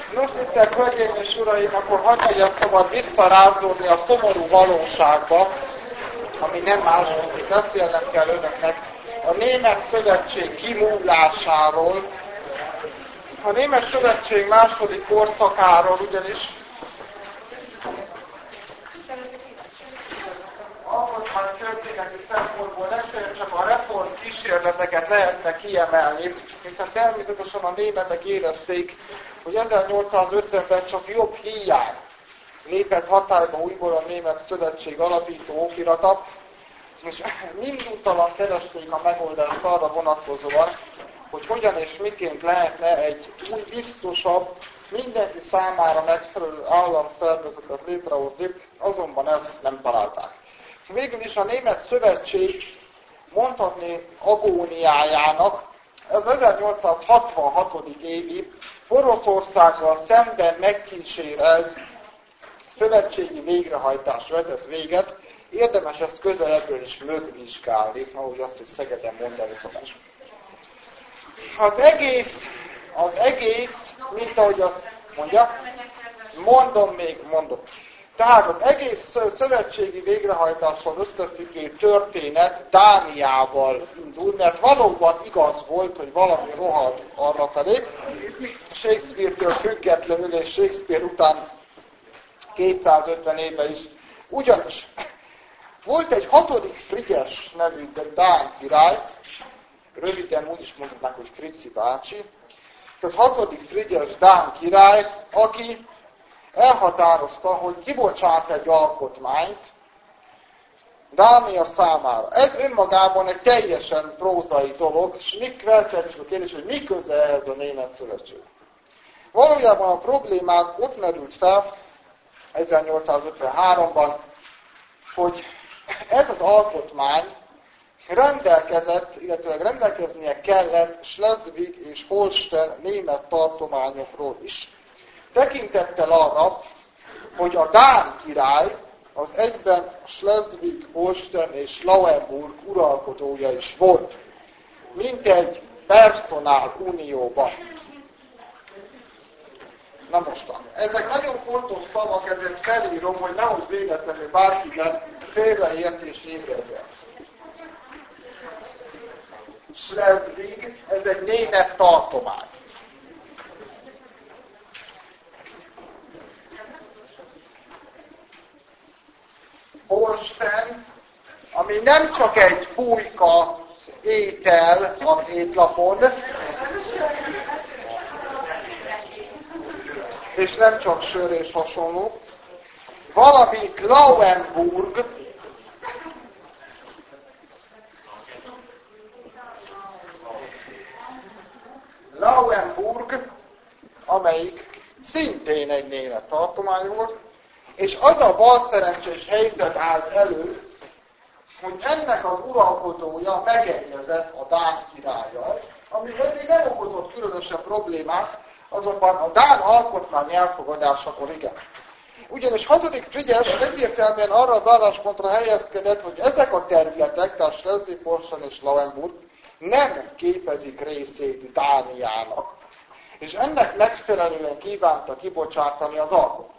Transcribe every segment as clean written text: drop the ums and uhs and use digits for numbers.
Nos, tisztelt Hölgyeim és Uraim, akkor hadd legyen szabad visszarázódni a szomorú valóságba, ami nem más, mint beszélnem kell önöknek a Német Szövetség kimúlásáról, a Német Szövetség második korszakáról, ugyanis alkotmánytörténeti szempontból nem csak a reform kísérleteket lehetne kiemelni, hiszen természetesen a németek érezték, hogy 1850-ben csak jobb híján lépett hatályba újból a Német Szövetség alapító okirata, és mindúttalan keresték a megoldást arra vonatkozóan, hogy hogyan és miként lehetne egy új, biztosabb, mindenki számára megfelelő államszervezetet létrehozni, azonban ezt nem találták. Végül is a Német Szövetség mondhatni agóniájának az 1866. évi Oroszországgal szemben megkísérelt szövetségi végrehajtás vetett véget. Érdemes ezt közelebbről is megvizsgálni, ahogy azt is Szegeden mondani szokás. Az egész, mint ahogy azt mondja, mondom. Tehát az egész szövetségi végrehajtással összefüggő történet Dániával indul, mert valóban igaz volt, hogy valami rohad arrafelé, Shakespeare-től függetlenül, és Shakespeare után 250 éve is. Ugyanis volt egy 6. Frigyes nevű dán király, röviden úgy is mondhatnák, hogy Frici bácsi, tehát 6. Frigyes dán király, aki elhatározta, hogy kibocsát egy alkotmányt Dánia számára. Ez önmagában egy teljesen prózai dolog, és feltehetjük a kérdés, hogy mi köze ehhez a Német Szövetség. Valójában a problémák ott merült fel 1853-ban, hogy ez az alkotmány rendelkezett, illetve rendelkeznie kellett Schleswig és Holstein német tartományokról is, tekintettel arra, hogy a dán király az egyben Schleswig, Holstein és Lauenburg uralkodója is volt, mint egy personál unióban. Na mostan, ezek nagyon fontos szavak, ezért felírom, hogy nehogy véletlenül bárkiben félreértés ébredjen. Schleswig, ez egy német tartomány. Holstein, ami nem csak egy pulyka étel az étlapon, és nem csak sör és hasonló, valamint Lauenburg, amelyik szintén egy német tartomány volt, és az a balszerencsés helyzet állt elő, hogy ennek az uralkodója megegyezett a dán királlyal, ami eddig nem okozott különösebb problémát, azonban a dán alkotmány elfogadásakor igen. Ugyanis 6. Frigyes egyértelműen arra az álláspontra helyezkedett, hogy ezek a területek, tehát Schleswig, Holstein és Lauenburg nem képezik részét Dániának, és ennek megfelelően kívánta kibocsátani az alkotmányt.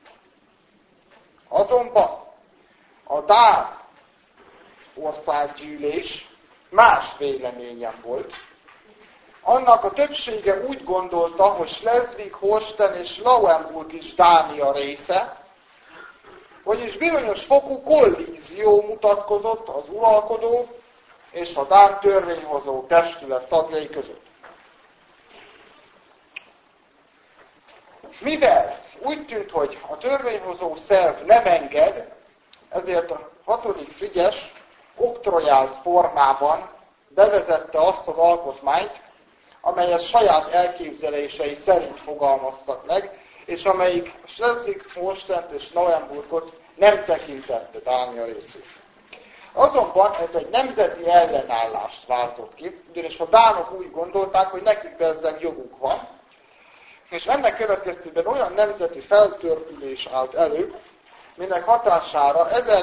Azonban a dán országgyűlés más véleményen volt. Annak a többsége úgy gondolta, hogy Schleswig, Holstein és Lauenburg is Dánia része, vagyis bizonyos fokú kollízió mutatkozott az uralkodó és a dán törvényhozó testület tagjai között. Mivel úgy tűnt, hogy a törvényhozó szerv nem enged, ezért a 6. Frigyes oktrojált formában bevezette azt az alkotmányt, amelyet saját elképzelései szerint fogalmaztak meg, és amelyik Schleswig, Holstein és Lauenburgot nem tekintette Dánia részét. Azonban ez egy nemzeti ellenállást váltott ki, ugyanis a dánok úgy gondolták, hogy nekik ezzel joguk van, és ennek következtében olyan nemzeti feltörpülés állt elő, minek hatására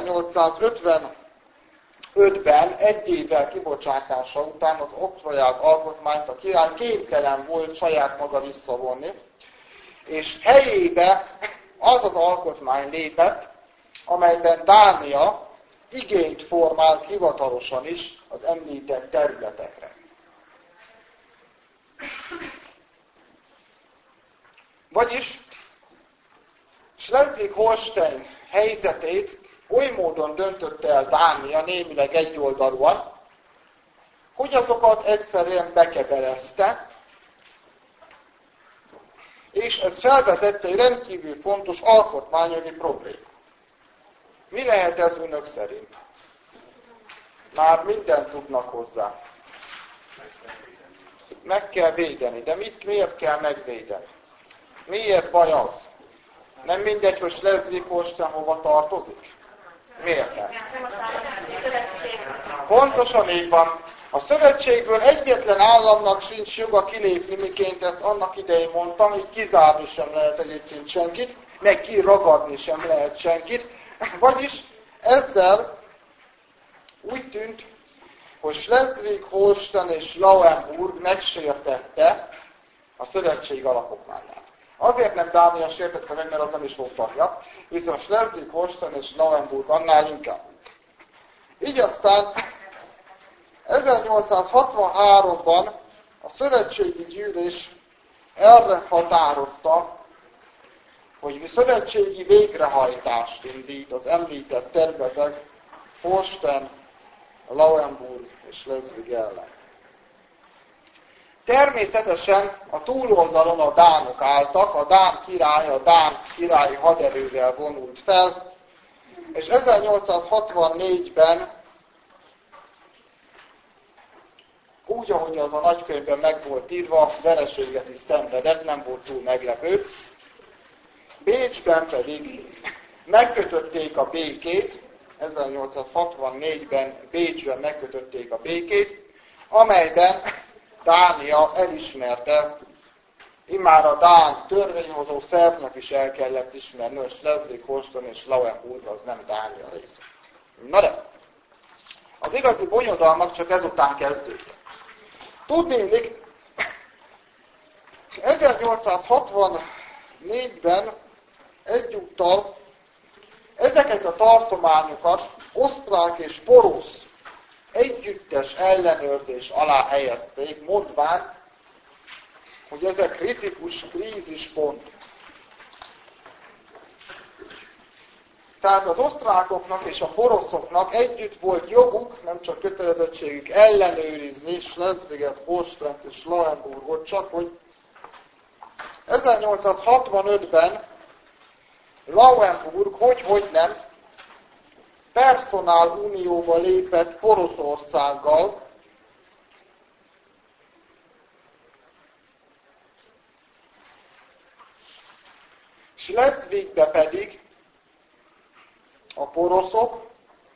1855-ben egy évvel kibocsátása után az oktrojált alkotmányt a király kénytelen volt saját maga visszavonni, és helyébe az az alkotmány lépett, amelyben Dánia igényt formált hivatalosan is az említett területekre. Vagyis Schleswig-Holstein helyzetét oly módon döntötte el Dánia, némileg egyoldalúan, hogy azokat egyszerűen bekebelezte, és ez felvetette egy rendkívül fontos alkotmányjogi probléma. Mi lehet ez önök szerint? Már mindent tudnak hozzá. Meg kell védeni. De miért kell megvédeni? Miért baj az? Nem mindegy, hogy Schleswig-Holstein hova tartozik? Miért nem? Pontosan így van. A szövetségből egyetlen államnak sincs joga kilépni, miként ezt annak idején mondtam, hogy kizárni sem lehet egyébként senkit, meg kiragadni sem lehet senkit. Vagyis ezzel úgy tűnt, hogy Schleswig-Holstein és Lauenburg megsértette a szövetség alapokmányát. Azért nem Dánia sértette meg, mert az nem is volt tagja, viszont Schleswig-Holstein és Lauenburg annál inkább. Így aztán 1863-ban a szövetségi gyűlés erre határozta, hogy szövetségi végrehajtást indít az említett területek Holstein, Lauenburg és Schleswig ellen. Természetesen a túloldalon a dánok álltak, a dán királyi haderővel vonult fel, és 1864-ben úgy, ahogy az a nagykönyvben meg volt írva, vereséget is szenvedett, nem volt túl meglepő. Bécsben pedig megkötötték a békét, 1864-ben Bécsben megkötötték a békét, amelyben Dánia elismerte, immár a dán törvényhozó szervnek is el kellett ismerni, hogy Schleswig-Holstein és Lauenburg az nem Dánia része. Na de, az igazi bonyodalmak csak ezután kezdődtek. Tudnélik, 1864-ben egyúttal ezeket a tartományokat osztrák és porosz együttes ellenőrzés alá helyezték, mondván, hogy ezek kritikus krízispont. Tehát az osztrákoknak és a poroszoknak együtt volt joguk, nem csak kötelezettségük ellenőrizni Schleswiget, Holsteint és Lauenburgot, csak hogy 1865-ben Lauenburg, hogy nem, personál unióba lépett Poroszországgal, Schleswigbe pedig a poroszok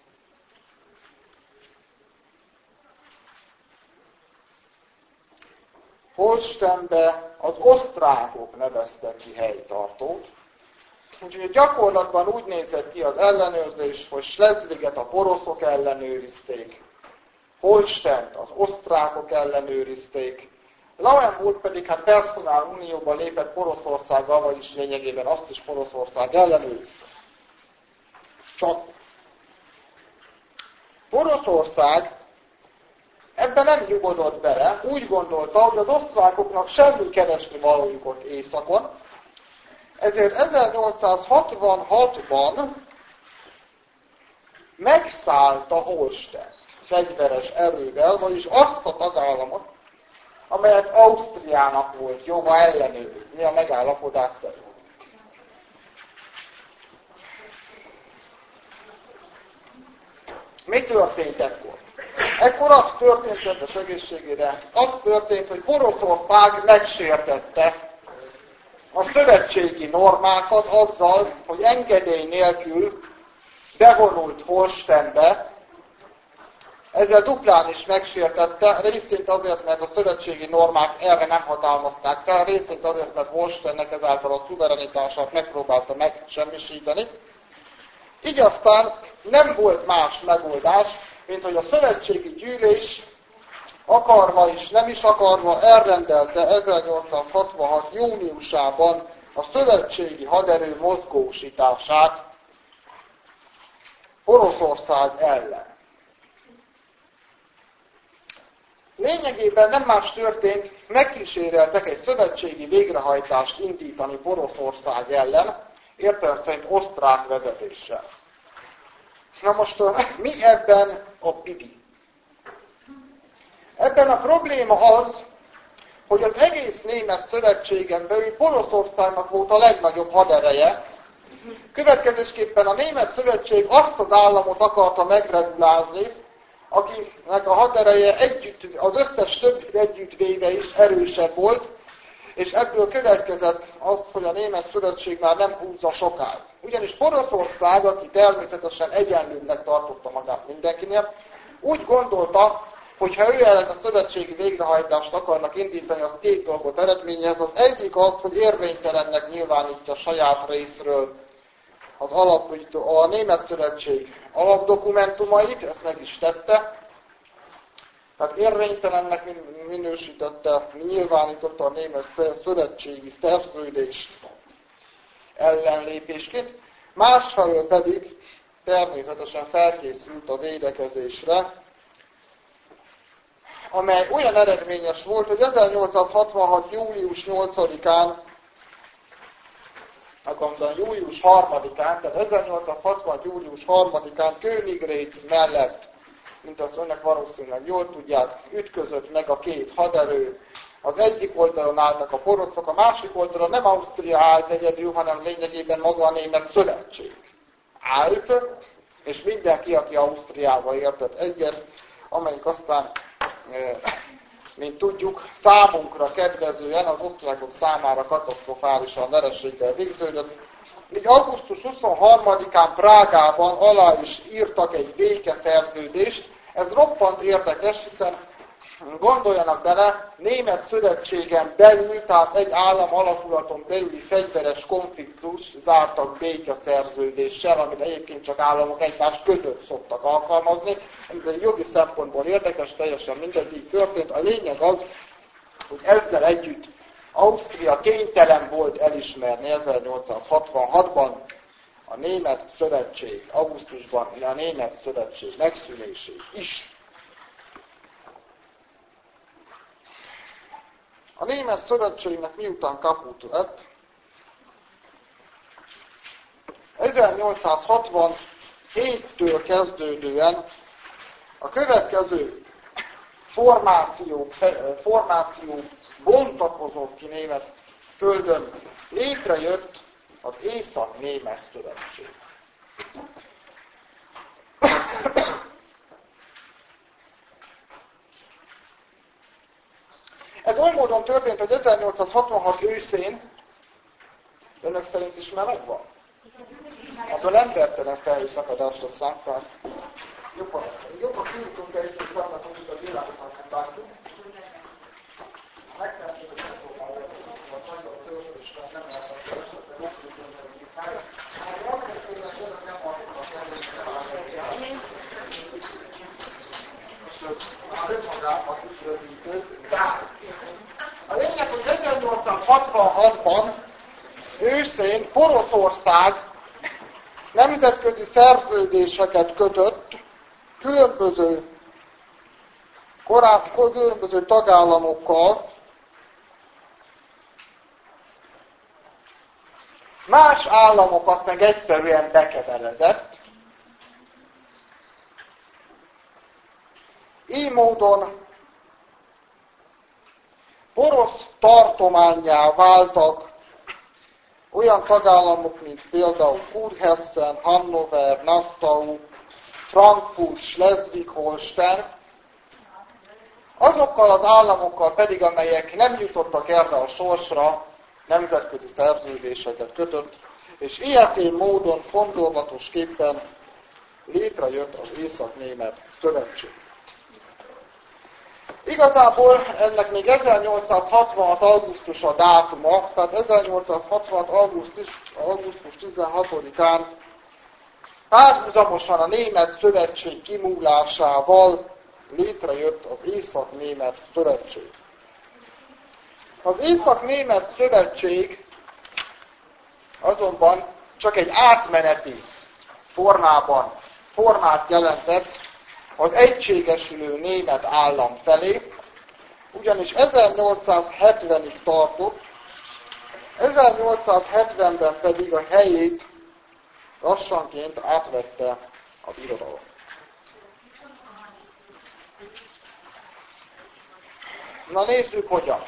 Holsteinbe az osztrákok neveztek ki helytartót. Úgyhogy gyakorlatban úgy nézett ki az ellenőrzés, hogy Schleswiget a poroszok ellenőrizték, Holsteint az osztrákok ellenőrizték, Lauenburg pedig hát personál unióba lépett Poroszországgal, vagyis lényegében azt is Poroszország ellenőrizte. Csak Poroszország ebben nem nyugodott bele, úgy gondolta, hogy az osztrákoknak semmi keresni valójuk ott északon, ezért 1866-ban megszállta Holstein fegyveres erővel, vagyis azt a tagállamot, amelyet Ausztriának volt joga ellenőrizni a megállapodás szerint. Mi történt ekkor? Ekkor az történt, kedves egészségére, az történt, hogy Poroszország megsértette a szövetségi normákat azzal, hogy engedély nélkül bevonult Holsteinbe, ezzel duplán is megsértette, részint azért, mert a szövetségi normák erre nem hatalmazták fel, részint azért, mert Holsteinnek ezáltal a szuverenitását megpróbálta megsemmisíteni. Így aztán nem volt más megoldás, mint hogy a szövetségi gyűlés akarva és nem is akarva elrendelte 1866. júniusában a szövetségi haderő mozgósítását Oroszország ellen. Lényegében nem más történt, megkíséreltek egy szövetségi végrehajtást indítani Oroszország ellen, értelem szerint osztrák vezetéssel. Na most mi ebben a bibi? Ebben a probléma az, hogy az egész német szövetségen belül Oroszországnak volt a legnagyobb hadereje, következésképpen a német szövetség azt az államot akarta megregulázni, akinek a hadereje együtt, az összes többi együttvéve is erősebb volt, és ebből következett az, hogy a német szövetség már nem húzza sokáig. Ugyanis Oroszország, aki természetesen egyenlőnek tartotta magát mindenkinél, úgy gondolta, hogy ha ő ellen a szövetségi végrehajtást akarnak indítani, az két dolgot eredményez. Az egyik az, hogy érvénytelennek nyilvánítja saját részről a német szövetség alapdokumentumait, ezt meg is tette. Tehát érvénytelennek minősítette, nyilvánította a német szövetségi szerződést ellenlépésként. Másfelől pedig természetesen felkészült a védekezésre, amely olyan eredményes volt, hogy 1866. július 8-án, július 3-án, tehát 1866. július 3-án Königgrätz mellett, mint azt önnek valószínűleg jól tudják, ütközött meg a két haderő. Az egyik oldalon álltak a poroszok, a másik oldalon nem Ausztria állt egyedül, hanem lényegében maga a német szövetség állt, és mindenki, aki Ausztriával értett egyet, amelyik aztán, mint tudjuk, számunkra kedvezően, az osztrákok számára katasztrofálisan vereséggel végződött. Így augusztus 23-án Prágában alá is írtak egy békeszerződést. Ez roppant érdekes, hiszen gondoljanak bele, német szövetségen belül, tehát egy állam alakulaton belüli fegyveres konfliktus zártak békeszerződéssel, amit egyébként csak államok egymás között szoktak alkalmazni. Ez egy jogi szempontból érdekes, teljesen mindegy, így történt. A lényeg az, hogy ezzel együtt Ausztria kénytelen volt elismerni 1866-ban a német szövetség, augusztusban a német szövetség megszűnését is. A német szövetségnek miután kaput lett, 1867-től kezdődően a következő formáció bontakozott ki német földön, létrejött az Észak-német szövetség. Ez oly módon történt, hogy 1866 őszén, önök szerint is meleg van? Abban embertelen felhőszakadást a számkát. Jobban kijutunk egy vannak, amit a világosan nem látjuk. Megtehetjük, hogy nem próbálja a nagyon törvésre, nem lehet a törvésre, nem tudjuk, hogy mit állja. Ha azért tényleg önök nem hallottak el, és nem állják. És ez már önmagában üdvözítő. A lényeg, hogy 1866-ban őszén Oroszország nemzetközi szerződéseket kötött különböző tagállamokkal, más államokat meg egyszerűen bekebelezett. Így módon orosz tartománnyá váltak olyan tagállamok, mint például Kurhessen, Hannover, Nassau, Frankfurt, Schleswig-Holstein, azokkal az államokkal pedig, amelyek nem jutottak erre a sorsra, nemzetközi szerződéseket kötött, és ilyetén módon fondorlatosképpen létrejött az Észak-német szövetség. Igazából ennek még 1866. augusztus a dátuma, tehát 1866. augusztus 16-án párhuzamosan a német szövetség kimúlásával létrejött az Észak-német szövetség. Az Észak-német szövetség azonban csak egy átmeneti formát jelentett az egységesülő német állam felé, ugyanis 1870-ig tartott, 1870-ben pedig a helyét lassanként átvette a birodalom. Na nézzük hogyan.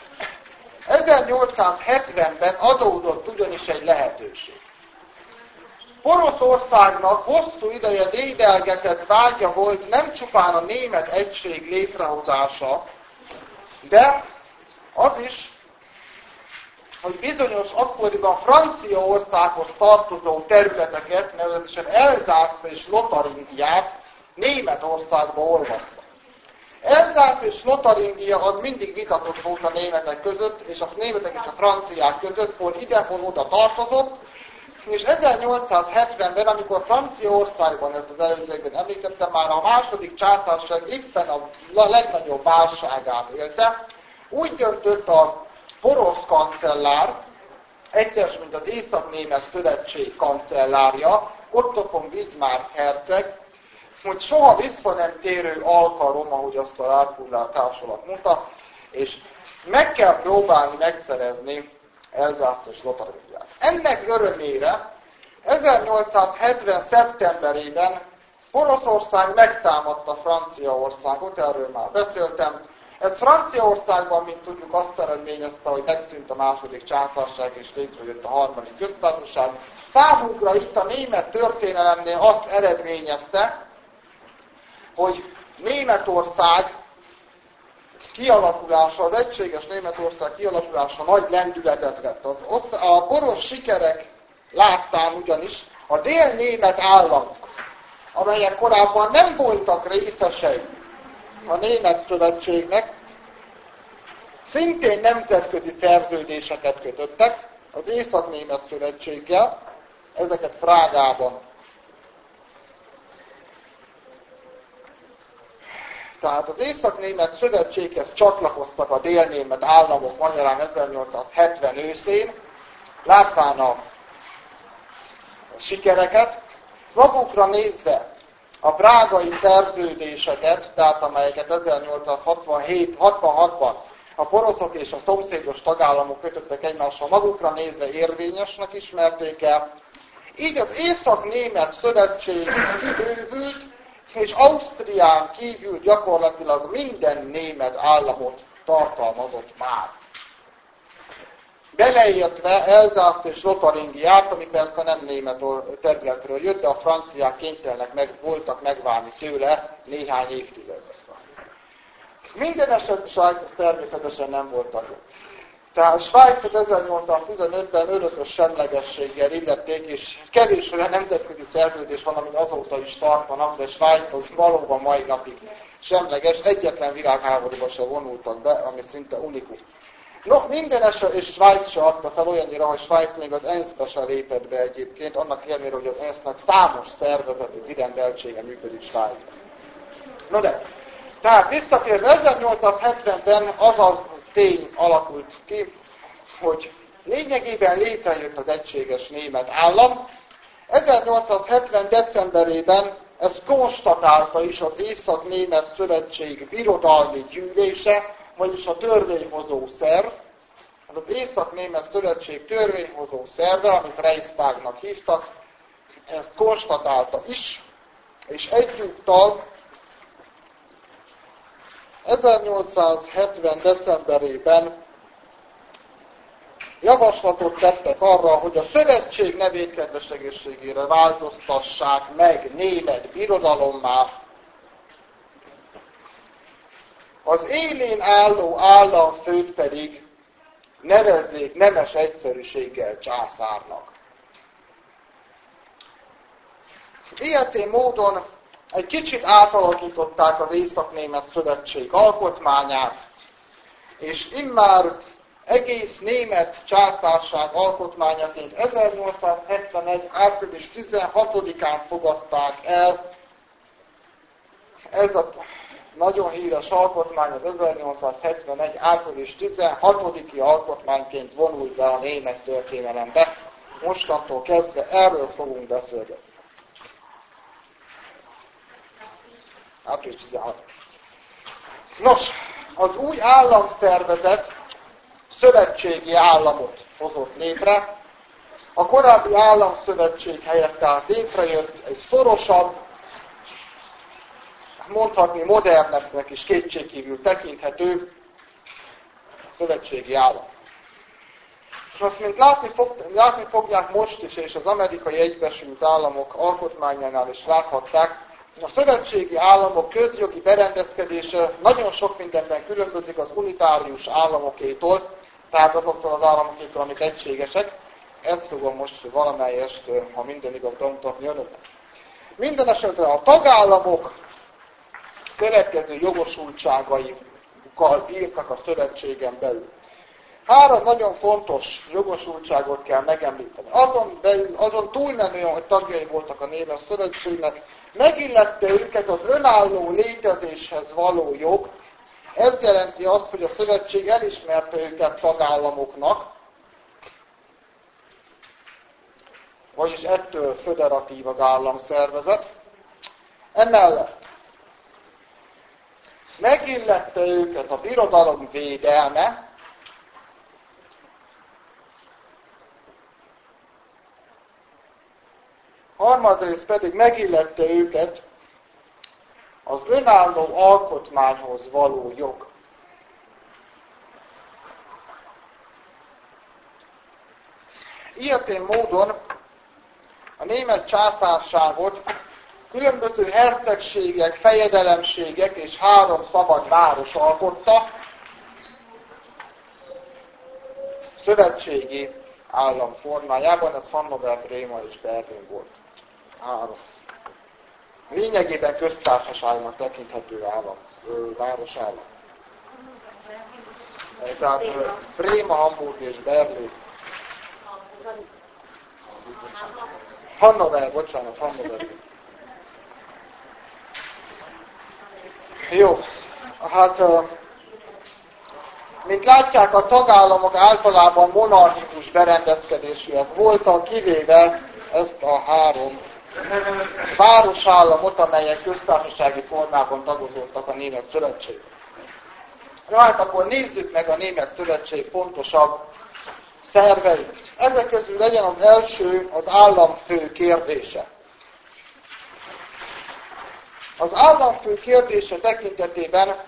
1870-ben adódott ugyanis egy lehetőség. Poroszországnak hosszú ideje dédelgetett vágya volt nem csupán a német egység létrehozása, de az is, hogy bizonyos akkoriban Franciaországhoz tartozó területeket, nevezetesen Elzászt és Lotaringiát Németországba olvassza. Elzász és Lotaringia az mindig vitatott volt a németek között, és a németek és a franciák között, hol ide, hol oda tartozott, és 1870-ben, amikor Franciaországban, ezt az előzőkben említettem, már a második császárság éppen a legnagyobb válságát élte, úgy döntött a porosz kancellár, egyszer, mint az Észak-Német Szövetség kancellárja, Otto von Bismarck herceg, hogy soha vissza nem térő alkalom, ahogy azt a Lárpullár társulat mondta, és meg kell próbálni megszerezni Elzászt és Lotaringiát. Ennek örömére 1870. szeptemberében Poroszország megtámadta Franciaországot, erről már beszéltem. Ez Franciaországban, mint tudjuk, azt eredményezte, hogy megszűnt a második császárság és létrejött a harmadik köztársaság. Számunkra itt a német történelemnél azt eredményezte, hogy Németország kialakulása, az egységes Németország kialakulása nagy lendületet vett. A porosz sikerek láttán ugyanis a dél-német államok, amelyek korábban nem voltak részesei a Német Szövetségnek, szintén nemzetközi szerződéseket kötöttek az Észak-Német Szövetséggel, ezeket Prágában. Tehát az Észak-Német Szövetséghez csatlakoztak a dél-német államok magyarán 1870 őszén, látván a sikereket, magukra nézve a prágai szerződéseket, tehát amelyeket 1866-ban a poroszok és a szomszédos tagállamok kötöttek egymással, magukra nézve érvényesnek ismerték el. Így az Észak-Német Szövetség kibővült, és Ausztrián kívül gyakorlatilag minden német államot tartalmazott már. Beleértve Elzászt és Lotaringiát, ami persze nem német területről jött, de a franciák kénytelenek voltak megválni tőle néhány évtizedben. Minden esetben Svájc természetesen nem volt tagja. Tehát Svájcot 1815-ben örökös semlegességgel illették, és kevés olyan nemzetközi szerződés van, amit azóta is tartanak, de Svájc az valóban mai napig semleges, egyetlen világháborúba se vonultak be, ami szinte unikum. No, minden eset, és Svájc se adta fel olyannyira, hogy Svájc még az ENSZ-be se lépett be egyébként, annak ellenére, hogy az ENSZ-nek számos szervezeti kirendeltsége működik Svájcban. No de, tehát visszatérve 1870-ben az a tény alakult ki, hogy lényegében létrejött az egységes német állam. 1870. decemberében ezt konstatálta is az Észak-Német Szövetség birodalmi gyűlése, vagyis a törvényhozó szerv. Az Észak-Német Szövetség törvényhozó szerve, amit Reichstagnak hívtak, ezt konstatálta is, és egyúttal 1870. decemberében javaslatot tettek arra, hogy a szövetség nevét kedves egészségére változtassák meg német birodalommá. Az élén álló államfőt pedig nevezzék nemes egyszerűséggel császárnak. Ilyetén módon egy kicsit átalakították az Észak-Német Szövetség alkotmányát, és immár egész német császárság alkotmányaként 1871. április 16-án fogadták el. Ez a nagyon híres alkotmány az 1871. április 16-i alkotmányként vonult be a német történelembe. mostantól kezdve erről fogunk beszélgetni. Április 16. Nos, az új államszervezet szövetségi államot hozott létre. A korábbi államszövetség helyett tehát létrejött egy szorosabb, mondhatni modernebbnek is kétségkívül tekinthető szövetségi állam. És azt, mint látni fogják most is, és az Amerikai Egyesült Államok alkotmányánál is láthatták, a szövetségi államok közjogi berendezkedése nagyon sok mindenben különbözik az unitárius államokétól, tehát azoktól az államokétól, amik egységesek. Ezt fogom most valamelyest, ha minden igaz, bemutatni önöknek. Minden esetre a tagállamok következő jogosultságaikkal bírtak a szövetségen belül. 3 nagyon fontos jogosultságot kell megemlíteni. Azon túlmenően, hogy tagjai voltak a Némes Szövetségnek, megillette őket az önálló létezéshez való jog. Ez jelenti azt, hogy a szövetség elismerte őket tagállamoknak, vagyis ettől föderatív az államszervezet. Emellett megillette őket a birodalom védelme, harmadrészt pedig megillette őket az önálló alkotmányhoz való jog. Ilyetén módon a német császárságot különböző hercegségek, fejedelemségek és 3 szabad város alkotta, szövetségi állam formájában, ez Hannover, Bréma és Berlin volt. 3. Lényegében köztársaságnak tekinthető állam, városállam. Tehát Bréma, Hamburg és Berlin. Hannover. Jó, hát mint látják, a tagállamok általában monarchikus berendezkedésűek voltak, kivéve ezt a 3 városállamot, amelyek köztársasági formában tagozódtak a Német Szövetség. Na hát akkor nézzük meg a Német Szövetség fontosabb szerveit. Ezek közül legyen az első az államfő kérdése. Az államfő kérdése tekintetében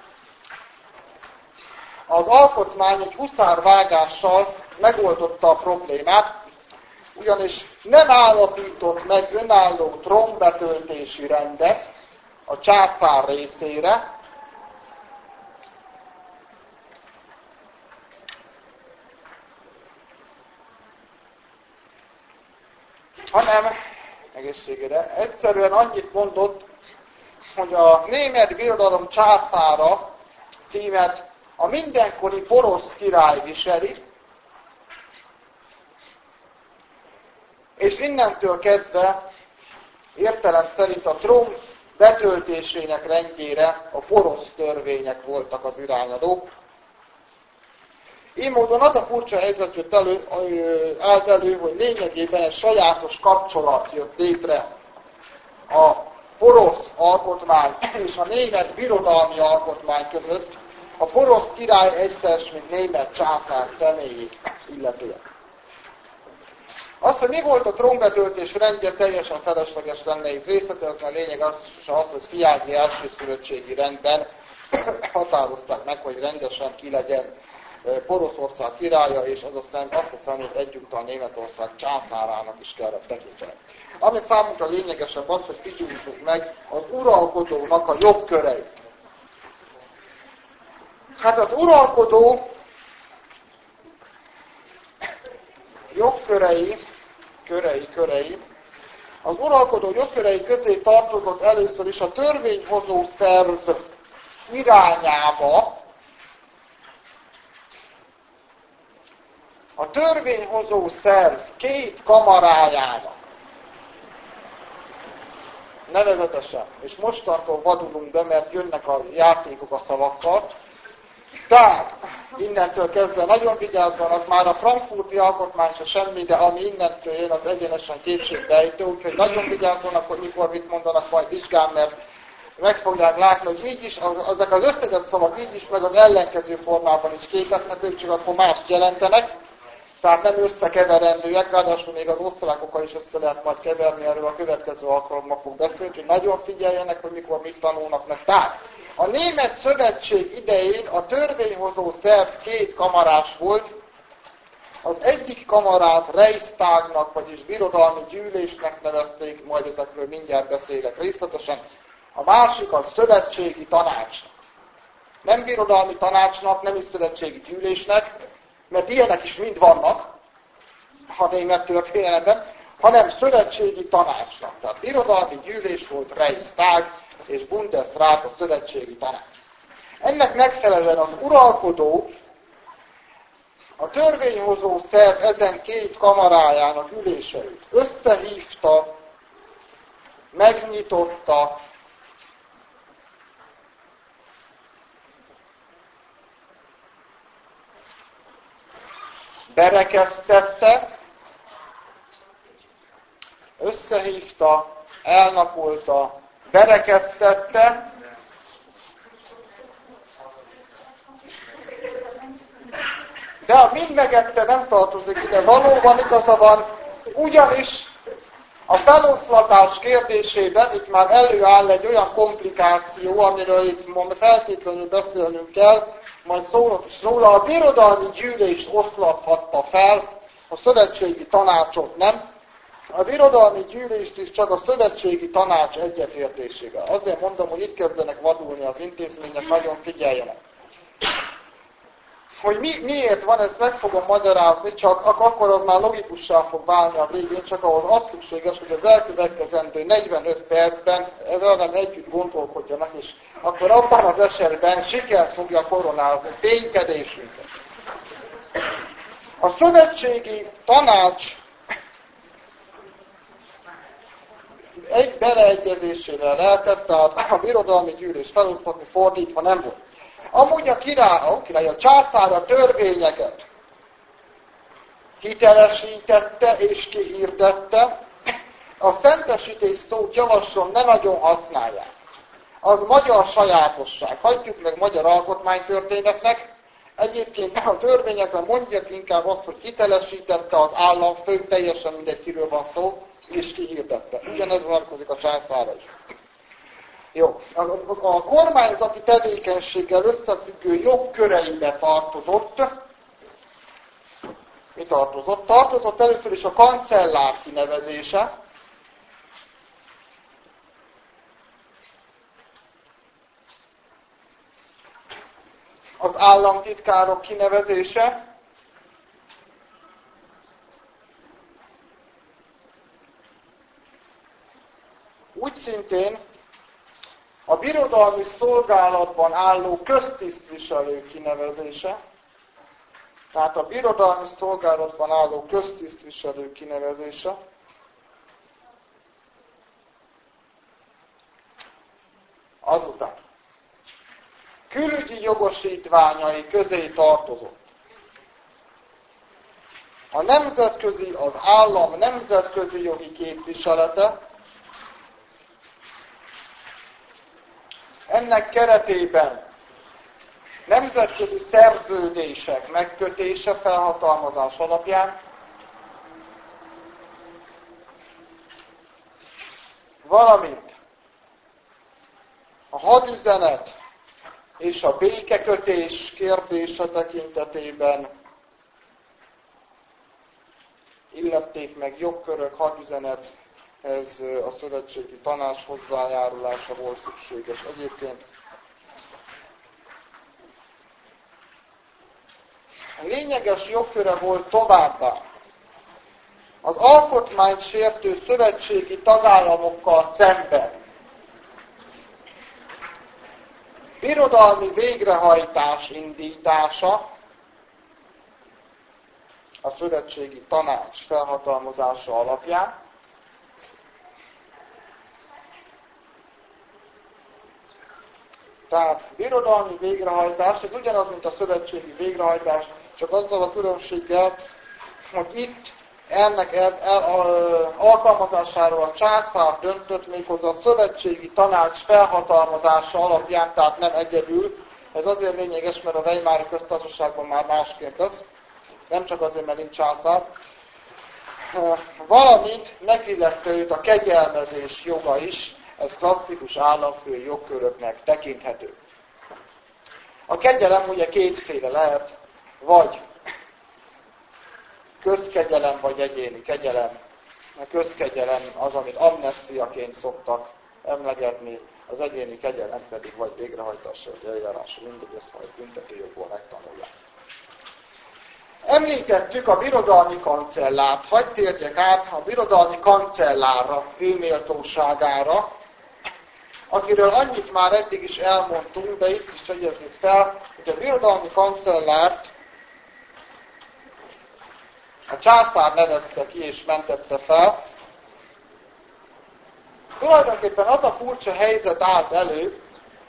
az alkotmány egy huszárvágással megoldotta a problémát, ugyanis nem állapított meg önálló trónbetöltési rendet a császár részére, hanem egészségére egyszerűen annyit mondott, hogy a német birodalom császára címet a mindenkori porosz király viseli, és innentől kezdve értelem szerint a trón betöltésének rendjére a porosz törvények voltak az irányadók. Így módon az a furcsa helyzet állt elő, hogy lényegében egy sajátos kapcsolat jött létre a porosz alkotmány és a német birodalmi alkotmány között, a porosz király egyszer, mint német császár személyét illetően. Azt, hogy mi volt a trónbetöltés rendje, teljesen felesleges lenne itt részletezni, a lényeg az, hogy Szilágyi elsőszülöttségi rendben határozták meg, hogy rendesen ki legyen Poroszország királya, és azt a szemét egyúttal Németország császárának is kellett tekinteni. Ami számunkra lényegesebb az, hogy figyeljük meg az uralkodónak a jogköreit. Hát az uralkodó jogkörei, az uralkodó jogkörei közé tartozott először is a törvényhozó szerv irányába, a törvényhozó szerv 2 kamarájának. Nevezetesen, és mostantól vadulunk be, mert jönnek a játékok a szavakkal, Tehát innentől kezdve nagyon vigyázzanak, már a frankfurti alkotmány se semmi, de ami innentől jön, az egyenesen kétségbejtő, úgyhogy nagyon vigyázzanak, hogy mikor mit mondanak majd vizsgán, mert meg fogják látni, hogy így is, ezek az összetett szavak így is, meg az ellenkező formában is képezhetők, csak akkor mást jelentenek, tehát nem összekeverendőek, ráadásul még az osztrákokkal is össze lehet majd keverni, erről a következő alkalommal fog beszélni, hogy nagyon figyeljenek, hogy mikor mit tanulnak meg. Tehát a Német Szövetség idején a törvényhozó szerv két kamarás volt, az egyik kamarát Reichstagnak, vagyis birodalmi gyűlésnek nevezték, majd ezekről mindjárt beszélek részletesen, a másik a szövetségi tanácsnak. Nem birodalmi tanácsnak, nem is szövetségi gyűlésnek, mert ilyenek is mind vannak, ha német történelemben, hanem szövetségi tanácsnak. Tehát birodalmi gyűlés volt Reichstag, és Bundesrat a szövetségi tanács. Ennek megfelelően az uralkodó, a törvényhozó szerv ezen két kamarájának üléseit összehívta, megnyitotta, berekeztette, összehívta, elnapolta, berekeztette, de a mind megette nem tartozik ide. Valóban igaza van, ugyanis a feloszlatás kérdésében itt már előáll egy olyan komplikáció, amiről itt feltétlenül beszélnünk kell, majd szólok is róla. A birodalmi gyűlés oszlathatta fel, a szövetségi tanácsot nem. A birodalmi gyűlést is csak a szövetségi tanács egyetértésével. Azért mondom, hogy itt kezdenek vadulni az intézmények, nagyon figyeljenek. Hogy miért van, ezt meg fogom magyarázni, csak akkor az már logikussá fog válni a végén, csak ahhoz az szükséges, hogy az elkövetkezendő 45 percben velem együtt gondolkodjanak, és akkor abban az esetben sikert fogja koronázni ténykedésünket. A szövetségi tanács egy beleegyezésével lehetett, tehát a birodalmi gyűlés felosztatni, fordítva nem volt. Amúgy a császár a törvényeket hitelesítette és kihirdette, a szentesítés szót javaslom, ne nagyon használják. Az magyar sajátosság. Hagyjuk meg magyar alkotmánytörténetnek. Egyébként a törvényekben mondják inkább azt, hogy hitelesítette az államfő, teljesen mindegy, kiről van szó, és kihirdette. Ugyanez vonatkozik a császárra is. Jó, a kormányzati tevékenységgel összefüggő jogköreibe tartozott. Mi tartozott? Tartozott először is a kancellár kinevezése. Az államtitkárok kinevezése. Úgy szintén a birodalmi szolgálatban álló köztisztviselők kinevezése, tehát a birodalmi szolgálatban álló köztisztviselők kinevezése, azután külügyi jogosítványai közé tartozott a nemzetközi, az állam nemzetközi jogi képviselete. Ennek keretében nemzetközi szerződések megkötése felhatalmazás alapján, valamint a hadüzenet és a békekötés kérdése tekintetében illették meg jogkörök, hadüzenet, ez a szövetségi tanács hozzájárulása volt szükséges. Egyébként lényeges jogköre volt továbbá az alkotmányt sértő szövetségi tagállamokkal szemben birodalmi végrehajtás indítása, a szövetségi tanács felhatalmazása alapján, Tehát birodalmi végrehajtás, ez ugyanaz, mint a szövetségi végrehajtás, csak azzal a különbséggel, hogy itt ennek alkalmazásáról a császár döntött, méghozzá a szövetségi tanács felhatalmazása alapján, tehát nem egyedül. Ez azért lényeges, mert a Weimári köztársaságban már másként lesz, nem csak azért, mert nincs császár. Valamint megillette őt a kegyelmezés joga is, ez klasszikus államfői jogköröknek tekinthető. A kegyelem ugye kétféle lehet, vagy közkegyelem, vagy egyéni kegyelem. A közkegyelem az, amit amnesztiaként szoktak emlegetni, az egyéni kegyelem pedig vagy végrehajtása, vagy eljárása, mindegy, ezt majd büntetőjogból megtanulják. Említettük a birodalmi kancellárt. Hadd térjek át a birodalmi kancellárra, ő méltóságára, akiről annyit már eddig is elmondtunk, de itt is jegyezzük fel, hogy a birodalmi kancellárt a császár nevezte ki és mentette fel. Tulajdonképpen az a furcsa helyzet állt elő,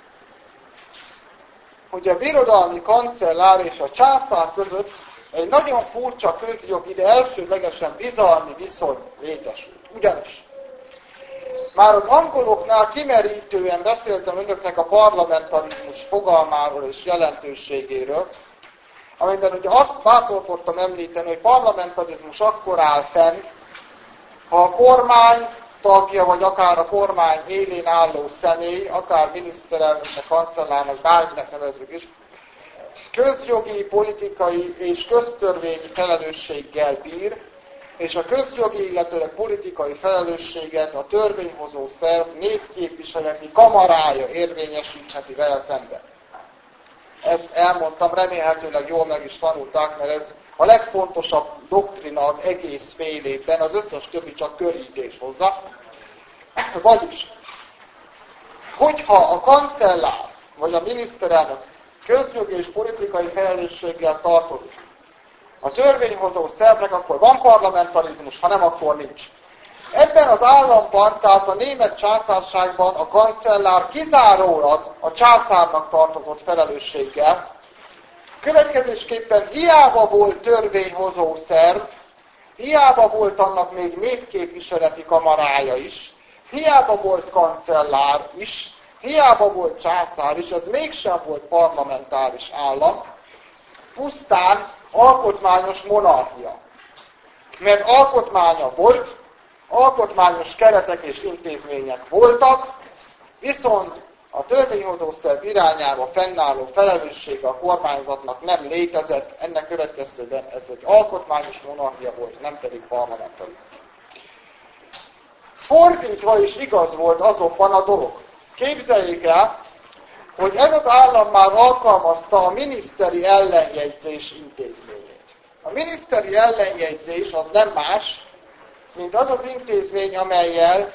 hogy a birodalmi kancellár és a császár között egy nagyon furcsa közjogi, de elsődlegesen bizalmi viszony létesült. Ugyanis már az angoloknál kimerítően beszéltem önöknek a parlamentarizmus fogalmáról és jelentőségéről, amiben ugye azt bátorkodtam említeni, hogy parlamentarizmus akkor áll fenn, ha a kormány tagja, vagy akár a kormány élén álló személy, akár miniszterelnöknek, kancellárnak, bárminek nevezzük is, közjogi, politikai és köztörvényi felelősséggel bír, és a közjogi, illetőleg politikai felelősséget a törvényhozó szerv népképviseleti kamarája érvényesítheti vele szemben. Ezt elmondtam, remélhetőleg jól meg is tanulták, mert ez a legfontosabb doktrina az egész fél évben, az összes többi csak körítés hozzá. Vagyis, hogyha a kancellár vagy a miniszterelnök közjogi és politikai felelősséggel tartozik a törvényhozó szervnek, akkor van parlamentarizmus, ha nem, akkor nincs. Ebben az államban, tehát a német császárságban a kancellár kizárólag a császárnak tartozott felelősséggel. Következésképpen hiába volt törvényhozó szerv, hiába volt annak még népképviseleti kamarája is, hiába volt kancellár is, hiába volt császár is, ez mégsem volt parlamentáris állam, pusztán alkotmányos monarchia. Mert alkotmánya volt, alkotmányos keretek és intézmények voltak, viszont a törvényhozó szerv irányába fennálló felelőssége a kormányzatnak nem létezett, ennek következtében ez egy alkotmányos monarchia volt, nem pedig parlamentarizmus. Fordítva is igaz volt azonban a dolog. Képzeljék el, hogy ez az állam már alkalmazta a miniszteri ellenjegyzés intézményét. A miniszteri ellenjegyzés az nem más, mint az az intézmény, amellyel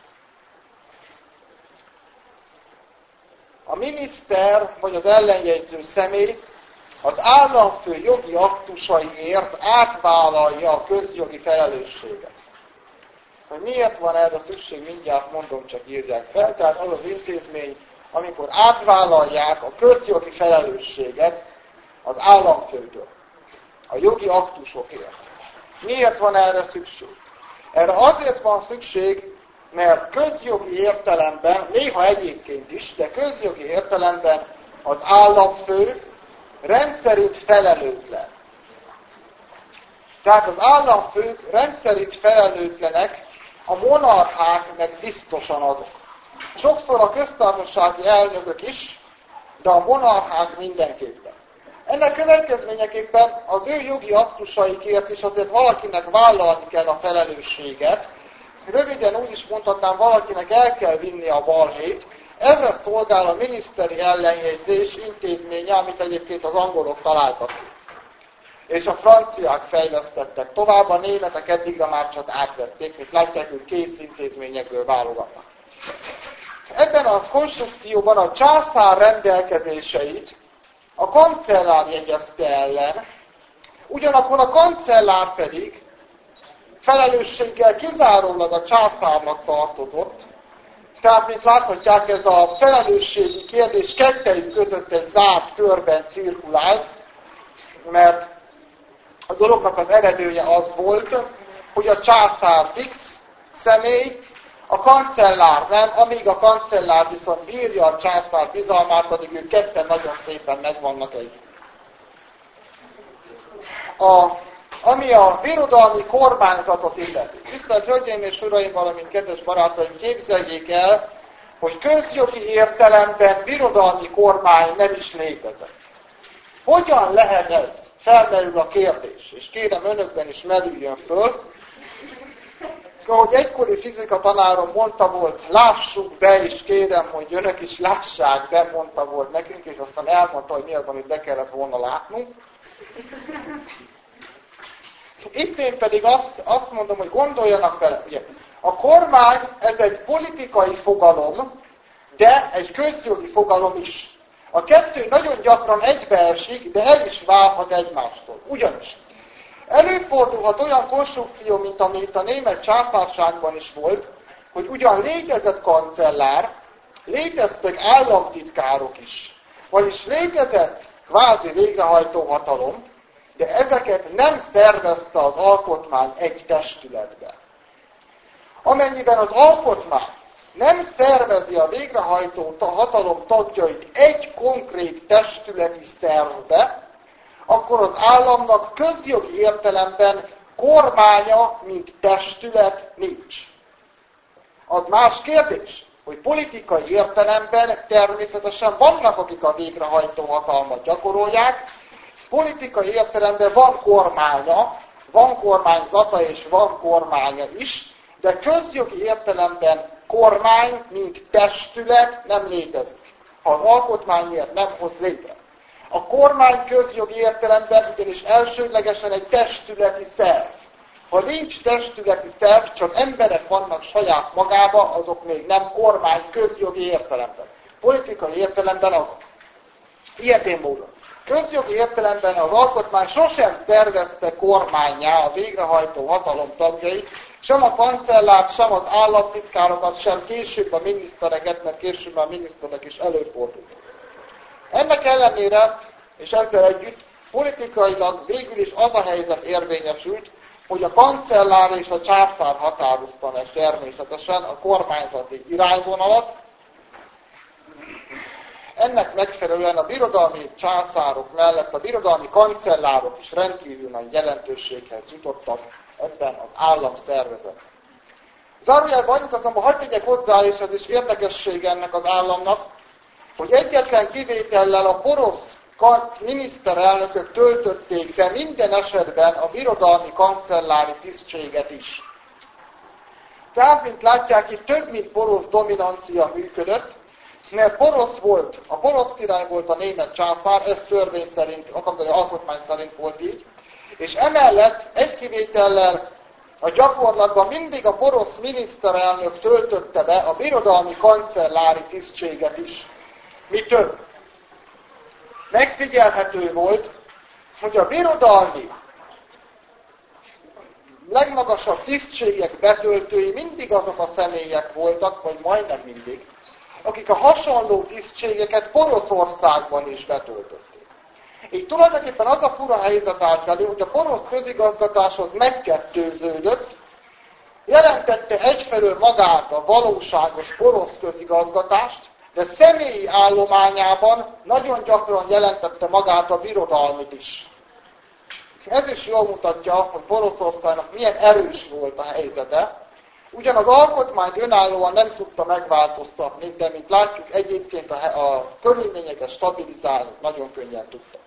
a miniszter vagy az ellenjegyző személy az államfő jogi aktusaiért átvállalja a közjogi felelősséget. Hogy miért van erre szükség, mindjárt mondom, csak írják fel. Tehát az az intézmény, amikor átvállalják a közjogi felelősséget az államfőtől, a jogi aktusokért. Miért van erre szükség? Erre azért van szükség, mert közjogi értelemben, néha egyébként is, de közjogi értelemben az államfő rendszerint felelőtlen. Tehát az államfők rendszerint felelőtlenek, a monarchák meg biztosan azok. Sokszor a köztársasági elnökök is, de a monarchák mindenképpen. Ennek következményeképpen az ő jogi aktusaikért is azért valakinek vállalni kell a felelősséget. Röviden úgy is mondhatnám, valakinek el kell vinni a balhét. Erre szolgál a miniszteri ellenjegyzés intézménye, amit egyébként az angolok találtak ki. És a franciák fejlesztettek tovább, a németek eddigre már csak átvették, mint látják, hogy kész intézményekből válogatnak. Ebben a konstrukcióban a császár rendelkezéseit a kancellár jegyezte ellen, ugyanakkor a kancellár pedig felelősséggel kizárólag a császárnak tartozott, Tehát, mint láthatják, ez a felelősségi kérdés kettejük között egy zárt körben cirkulált, mert a dolognak az eredője az volt, hogy a császár fix személy, a kancellár nem, amíg a kancellár viszont bírja a császár bizalmát, addig ők ketten nagyon szépen megvannak együtt. Ami a birodalmi kormányzatot illeti. Tisztelt Hölgyeim és Uraim, valamint kedves barátaim, képzeljék el, hogy közjogi értelemben birodalmi kormány nem is létezett. Hogyan lehet ez? Felmerül a kérdés, és kérem önökben is merüljön föl. Ahogy egykori fizika tanárom mondta volt, lássuk be, és kérem, hogy önök is lássák be, mondta volt nekünk, és aztán elmondta, hogy mi az, amit be kellett volna látnunk. Itt én pedig azt mondom, hogy gondoljanak vele, ugye, a kormány, ez egy politikai fogalom, de egy közjogi fogalom is. A kettő nagyon gyakran egybeesik, de el is válhat egymástól. Ugyanis előfordulhat olyan konstrukció, mint ami itt a német császárságban is volt, hogy ugyan létezett kancellár, léteztek államtitkárok is, vagyis létezett kvázi végrehajtó hatalom, de ezeket nem szervezte az alkotmány egy testületbe. Amennyiben az alkotmány nem szervezi a végrehajtó hatalom tagjait egy konkrét testületi szervbe, akkor az államnak közjogi értelemben kormánya, mint testület nincs. Az más kérdés, hogy politikai értelemben természetesen vannak, akik a végrehajtó hatalmat gyakorolják, politikai értelemben van kormánya, van kormányzata és van kormánya is, de közjogi értelemben kormány, mint testület nem létezik, ha az alkotmányért nem hoz létre. A kormány közjogi értelemben ugyanis elsődlegesen egy testületi szerv. Ha nincs testületi szerv, csak emberek vannak saját magába, azok még nem kormány közjogi értelemben. Politikai értelemben azok. Ilyetén módon. Közjogi értelemben az alkotmány sosem szervezte kormánnyá a végrehajtó hatalom tagjait, sem a kancellárt, sem az államtitkárokat, sem később a minisztereket, mert később a miniszterek is előfordultak. Ennek ellenére, és ezzel együtt, politikailag végül is az a helyzet érvényesült, hogy a kancellár és a császár határozta meg természetesen a kormányzati irányvonalat. Ennek megfelelően a birodalmi császárok mellett a birodalmi kancellárok is rendkívül nagy jelentőséghez jutottak ebben az államszervezetben. Zárójelben annyit azonban hadd tegyek hozzá, és ez is érdekesség ennek az államnak, hogy egyetlen kivétellel a porosz miniszterelnökök töltötték be minden esetben a birodalmi kancellári tisztséget is. Tehát, mint látják, itt több mint porosz dominancia működött, mert porosz volt, a porosz király volt a német császár, ez törvény szerint, alkotmány szerint volt így, és emellett egy kivétellel a gyakorlatban mindig a porosz miniszterelnök töltötte be a birodalmi kancellári tisztséget is. Mi több? Megfigyelhető volt, hogy a birodalmi legmagasabb tisztségek betöltői mindig azok a személyek voltak, vagy majdnem mindig, akik a hasonló tisztségeket Poroszországban is betöltötték. Így tulajdonképpen az a fura helyzet állt elő, hogy a porosz közigazgatáshoz megkettőződött, jelentette egyfelől magát a valóságos porosz közigazgatást, de személyi állományában nagyon gyakran jelentette magát a birodalmit is. Ez is jól mutatja, hogy Poroszországnak milyen erős volt a helyzete. Ugyan az alkotmányt önállóan nem tudta megváltoztatni, de mint látjuk, egyébként a körülményeket stabilizálni nagyon könnyen tudta.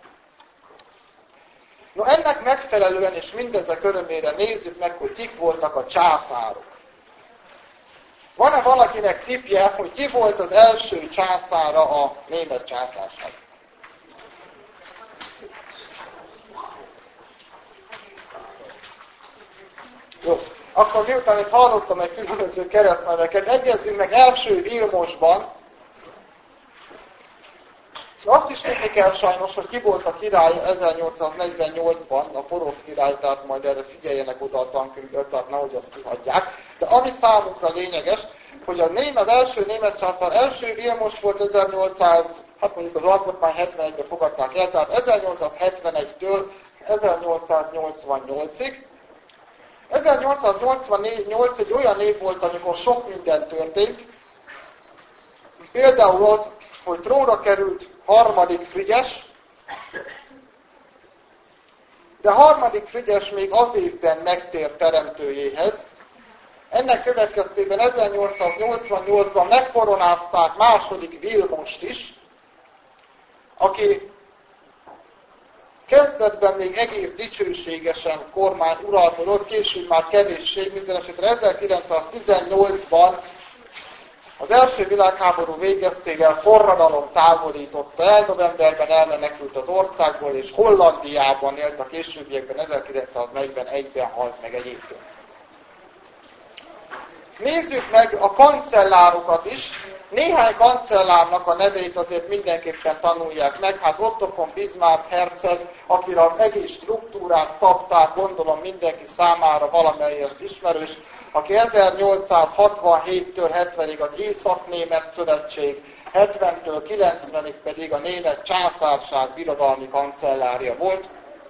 No, ennek megfelelően és mindezek örömére nézzük meg, hogy kik voltak a császárok. Van-e valakinek tippje, hogy ki volt az első császára a német császárság? Jó, akkor miután itt hallottam egy különböző keresztneveket, egyezzünk meg első Vilmosban. Azt is tudni kell sajnos, hogy ki volt a király 1848-ban, a porosz király, tehát majd erre figyeljenek oda a tankönyvből, tehát nehogy azt kihagyják. De ami számunkra lényeges, hogy az első német császár első Vilmos volt 1800, hát mondjuk az alkotmány 71-ben fogadták el, tehát 1871-től 1888-ig. 1888 egy olyan év volt, amikor sok minden történt. Például az, hogy trónra került harmadik Frigyes, de harmadik Frigyes még az évben megtért teremtőjéhez. Ennek következtében 1888-ban megkoronázták második Vilmost is, aki kezdetben még egész dicsőségesen kormány uralkodott, később már kevéssé, minden esetre 1918-ban az első világháború végeztével forradalom távolította el, novemberben elmenekült az országból, és Hollandiában élt, a későbbiekben 1941-ben halt meg egyébként. Nézzük meg a kancellárokat is. Néhány kancellárnak a nevét azért mindenképpen tanulják meg. Hát Otto von Bismarck herceg, akire az egész struktúrát szabták, gondolom mindenki számára valamelyest ismerős, aki 1867-től 70-ig az Észak-Német Szövetség, 70-től 90-ig pedig a Német Császárság birodalmi kancellárja volt.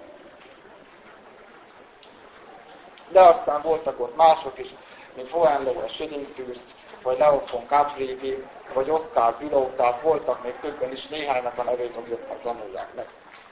De aztán voltak ott mások is, mint Hohenlohe Schillingfürst, vagy Leo von Caprivi, vagy Oskar Bülow, tehát voltak még többen is, néhánynak a nevét azért már tanulják meg.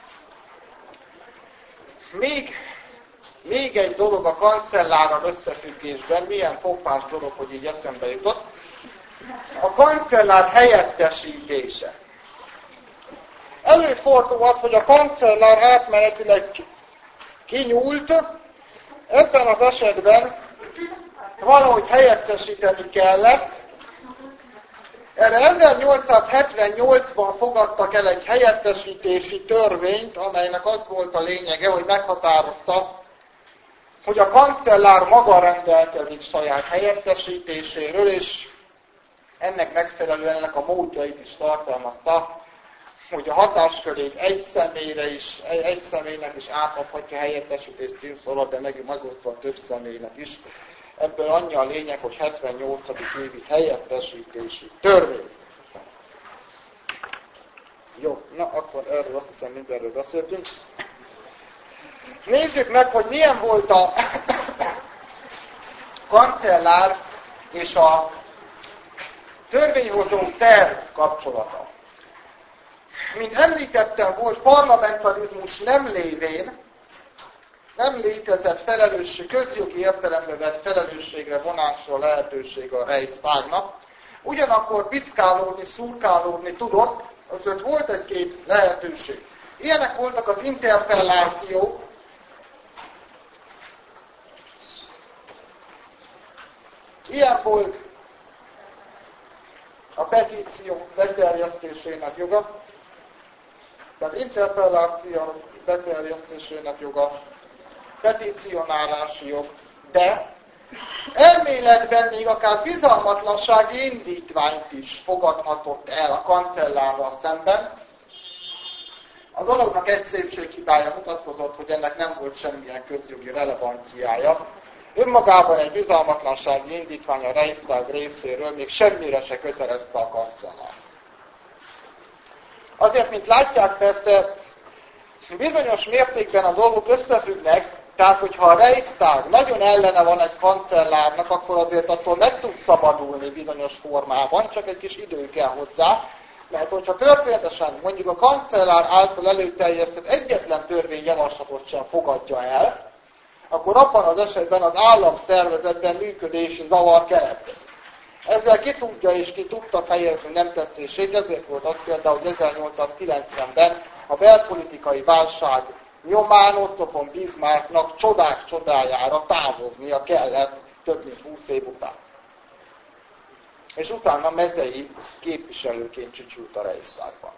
Még egy dolog a kancellárral összefüggésben, milyen pompás dolog, hogy így eszembe jutott. A kancellár helyettesítése. Előfordulhat, hogy a kancellár átmenetileg kinyúlt, ebben az esetben valahogy helyettesíteni kellett. Erre 1878-ban fogadtak el egy helyettesítési törvényt, amelynek az volt a lényege, hogy meghatározta, hogy a kancellár maga rendelkezik saját helyettesítéséről, és ennek megfelelően ennek a módjait is tartalmazta, hogy a hatáskörét egy személynek is átadhatja helyettesítés címszólat, de megosztva több személynek is. Ebből annyi a lényeg, hogy 78. évi helyettesítési törvény. Jó, na akkor erről azt hiszem mindenről beszéltünk. Nézzük meg, hogy milyen volt a kancellár és a törvényhozó szerv kapcsolata. Mint említettem, volt parlamentarizmus nem lévén, nem létezett közjogi értelembe vett felelősségre vonásra lehetőség a Reichstagnak. Ugyanakkor piszkálódni, szurkálódni tudott, azért volt egy-két lehetőség. Ilyenek voltak az interpellációk, ilyen volt a petíció beterjesztésének joga, tehát interpelláció beterjesztésének joga, petícionálási jog, de elméletben még akár bizalmatlansági indítványt is fogadhatott el a kancellárral szemben. A dolognak egy szépséghibája mutatkozott, hogy ennek nem volt semmilyen közjogi relevanciája. Önmagában egy bizalmatlansági indítvány a Reichstag részéről még semmire se kötelezte a kancellár. Azért, mint látják, persze bizonyos mértékben a dolgok összefüggnek, tehát hogyha a Reichstag nagyon ellene van egy kancellárnak, akkor azért attól meg tud szabadulni bizonyos formában, csak egy kis idő kell hozzá, mert hogyha történetesen mondjuk a kancellár által előterjesztett egyetlen törvényjavaslatot sem fogadja el, akkor abban az esetben az államszervezetben működési zavar keletkezik. Ezzel ki tudja és ki tudta fejezni nem tetszését, ezért volt az például, hogy 1890-ben a belpolitikai válság nyomán Otto von Bismarcknak csodák csodájára távoznia kellett több mint 20 év után. És utána mezei képviselőként csücsült a Reichstagban.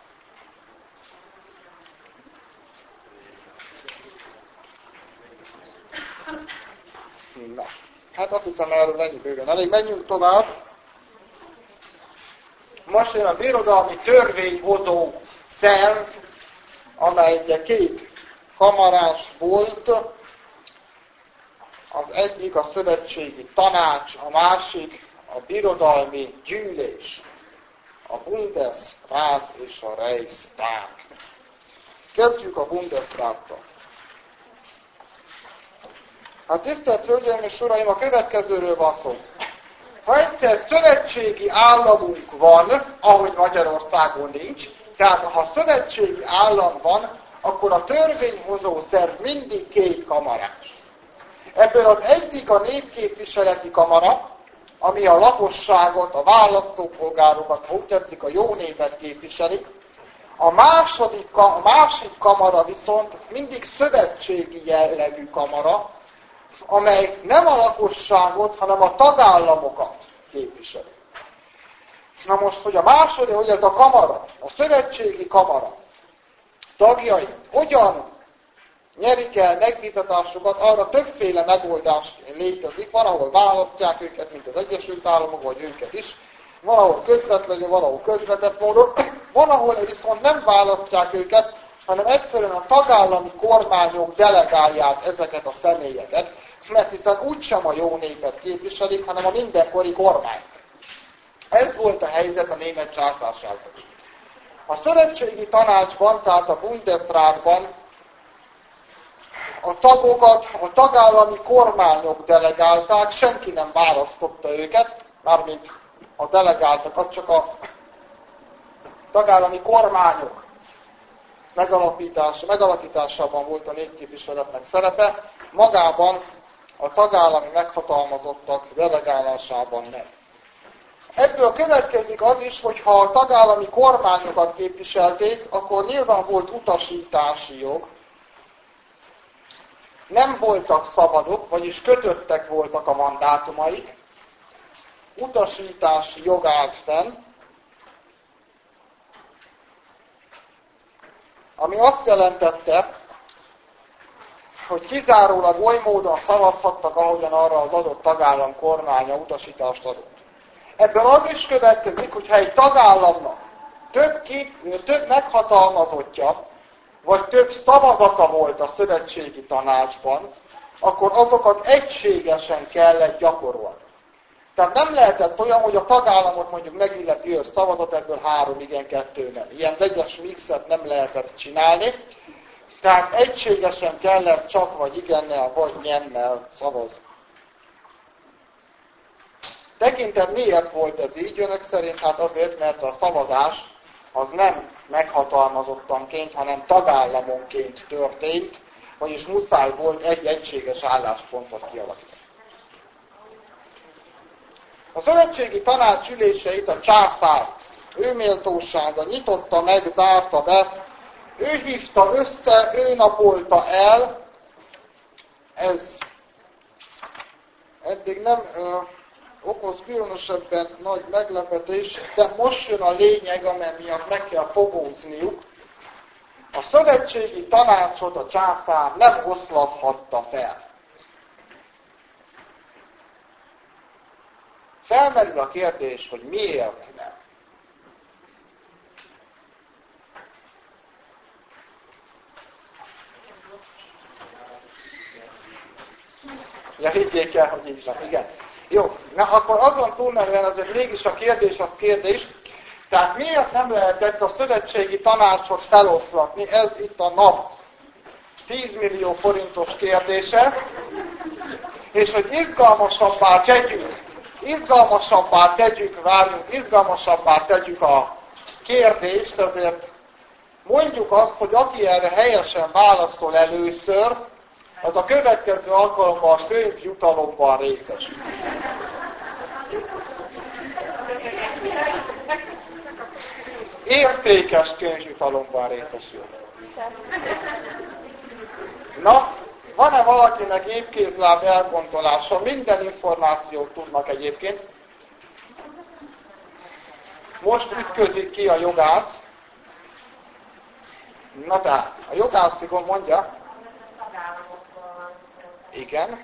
Na, hát azt hiszem erről ennyi bőven elég. Menjünk tovább. Most jön a birodalmi törvényhozó szerv, amely ugye két kamarás volt. Az egyik a szövetségi tanács, a másik a birodalmi gyűlés, a Bundesrat és a Reichstag. Kezdjük a Bundesrattal. Hát tisztelt Hölgyeim és Uraim, a következőről van szó. Ha egyszer szövetségi államunk van, ahogy Magyarországon nincs, tehát ha szövetségi állam van, akkor a törvényhozó szerv mindig két kamarás. Ebből az egyik a népképviseleti kamara, ami a lakosságot, a választópolgárokat, ha úgy tetszik, a jó népet képviselik. A másik kamara viszont mindig szövetségi jellegű kamara, amely nem a lakosságot, hanem a tagállamokat képviseli. Na most, hogy hogy ez a kamara, a szövetségi kamara tagjai hogyan nyerik el megbízatásokat, arra többféle megoldás létezik. Van, ahol választják őket, mint az Egyesült Államok, vagy őket is. Van, ahol közvetlenül, van, ahol közvetett módon. Van, ahol viszont nem választják őket, hanem egyszerűen a tagállami kormányok delegálják ezeket a személyeket, mert hiszen úgysem a jó népet képviselik, hanem a mindenkori kormány. Ez volt a helyzet a német császárságban. A szövetségi tanácsban, tehát a Bundesratban a tagokat a tagállami kormányok delegálták, senki nem választotta őket, mármint a delegáltakat, csak a tagállami kormányok megalakításában volt a népképviseletnek szerepe, magában a tagállami meghatalmazottak delegálásában nem. Ebből következik az is, hogy ha a tagállami kormányokat képviselték, akkor nyilván volt utasítási jog, nem voltak szabadok, vagyis kötöttek voltak a mandátumaik, utasítási jog állt fenn, ami azt jelentette, hogy kizárólag oly módon szavazhattak, ahogyan arra az adott tagállam kormánya utasítást adott. Ebből az is következik, hogyha egy tagállamnak több meghatalmazottja, vagy több szavazata volt a szövetségi tanácsban, akkor azokat egységesen kellett gyakorolni. Tehát nem lehetett olyan, hogy a tagállamot mondjuk megilleti 5 szavazat, ebből 3 igen, 2 nem. Ilyen vegyes mixet nem lehetett csinálni. Tehát egységesen kellett csak vagy igennel, vagy nemmel szavazni. Tekintet miért volt ez így önök szerint? Hát azért, mert a szavazás az nem meghatalmazottanként, hanem tagállamonként történt, vagyis muszáj volt egy egységes álláspontot kialakítani. A szövetségi tanács üléseit a császár ő méltósága nyitotta meg, zárta be, ő hívta össze, ő napolta el. Ez eddig nem okoz különösebben nagy meglepetést, de most jön a lényeg, amely miatt meg kell fogózniuk. A szövetségi tanácsot a császár nem oszlathatta fel. Felmerül a kérdés, hogy miért nem. Ja, higgyék el, hogy így van, igen. Jó, na akkor azon túlmenően azért mégis a kérdés az kérdés. Tehát miért nem lehetett a szövetségi tanácsot feloszlatni? Ez itt a nap 10 millió forintos kérdése. És hogy izgalmasabbá tegyük a kérdést, azért mondjuk azt, hogy aki erre helyesen válaszol először, az a következő alkalommal a könyvjutalomban részesül. Értékes könyvjutalomban részesül. Na, van-e valakinek épkézláb elgondolása? Minden információt tudnak egyébként. Most ütközik ki a jogász. Na tehát, a jogászikon mondja. Igen.